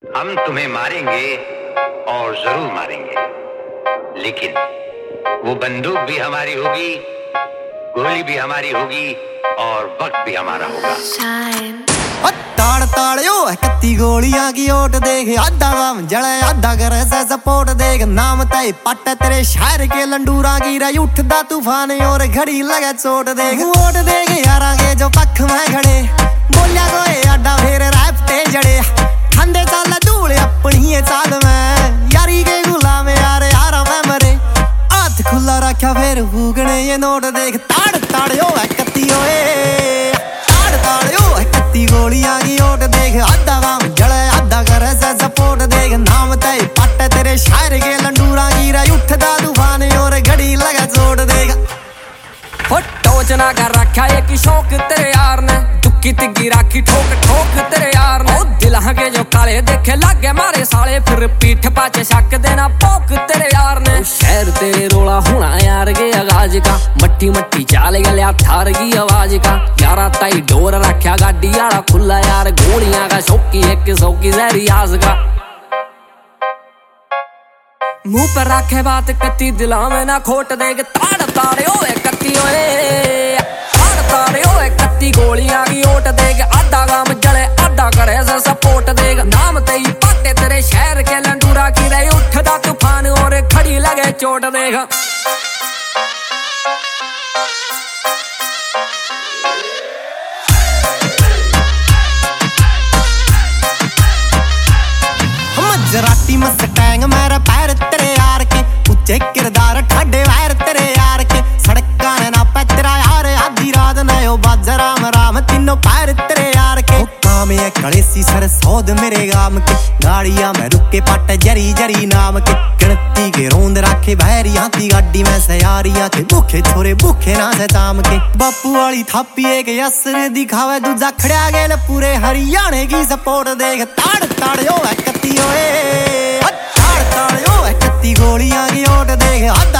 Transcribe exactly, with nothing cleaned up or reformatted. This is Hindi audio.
हम तुम्हें मारेंगे और जरूर मारेंगे, लेकिन वो बंदूक भी हमारी होगी, गोली भी हमारी होगी और वक्त भी हमारा होगा। ताड़ ताड़ियो कत्ती गोलियां की ओट देख, आधा काम जले आधा करे से सपोर्ट देख। नाम तय पट तेरे शहर के लंडूरा की रही उठदा तूफान और घड़ी लगे चोट देख। वोट देख यारा के जो पख में खड़े, बोलिया कोई अड्डा फिर रैपटे जड़े। ठंडे चाल धूल अपनी चाल में, यारी के गुलाम यार यारा में मरे। हाथ खुला रखा फिर फूकने ये नोट देख। ताड़ ताड़ियो कत्ती ओए, ताड़ ताड़ियो कत्ती गोलियां की ओट देख। आधा काम जले आधा करे से सपोर्ट देख। नाम तय पट तेरे शहर के लंडूरा की रही उठदा तूफान और घड़ी लगा चोट देख। टोच ना कर रखा एक शौक तेरे यार ने, दुक्की तिग्गी राखी ठोक ठोक तेरे यार ने। दिल के जो काले देखे लागे मारे साले, फिर पीठ पाचे शक देना पोक तेरे यार ने। शहर तेरे रोला होना यार के आगाज का, मट्टी मट्टी चाल गया थार की आवाज का। यारा ताई डोर रखा गाड़ी आड़ा खुला यार, गोलियां का शौकी एक सौकी जहरी आस का। मुंह पर रखे बात कत्ती दिला में ना खोट देग। ताड़ ताड़े ओए कत्ती ओए, ताड़ ताड़े ओए कत्ती गोलियां की ओट देग। आधा काम जले आधा करे से सपोर्ट देग। नाम तेई पाटे तेरे शहर के लंडूरा की रही उठदा तूफान और खड़ी लगे चोट देग। मजराटी मस्टैंग मेरे पैर तेरे यार के, उच्चे किरदार ठाडे वैर तेरे यार के। सड़का ने ना पे तेरा यार, आधी रात नयो बाजा राम राम तीनों पैर तेरे यार के। काम ये कड़ेसी सर सौद मेरे गाम के, गाड़ियां में रुके पट जरी जरी नाम के। गिनती के रोंद रखे बहरी हाथी गाड़ी में से यारियां के, भूखे छोरे भूखे ना से ताम के। बापू वाली थापी एक असर दिखावे, दूजा खड़ा गेल पूरे हरियाणे की सपोर्ट देख। ताड़ ताड़ियो कत्ती ओए, ताड़ ताड़ियो कत्ती गोलियां की ओट देख।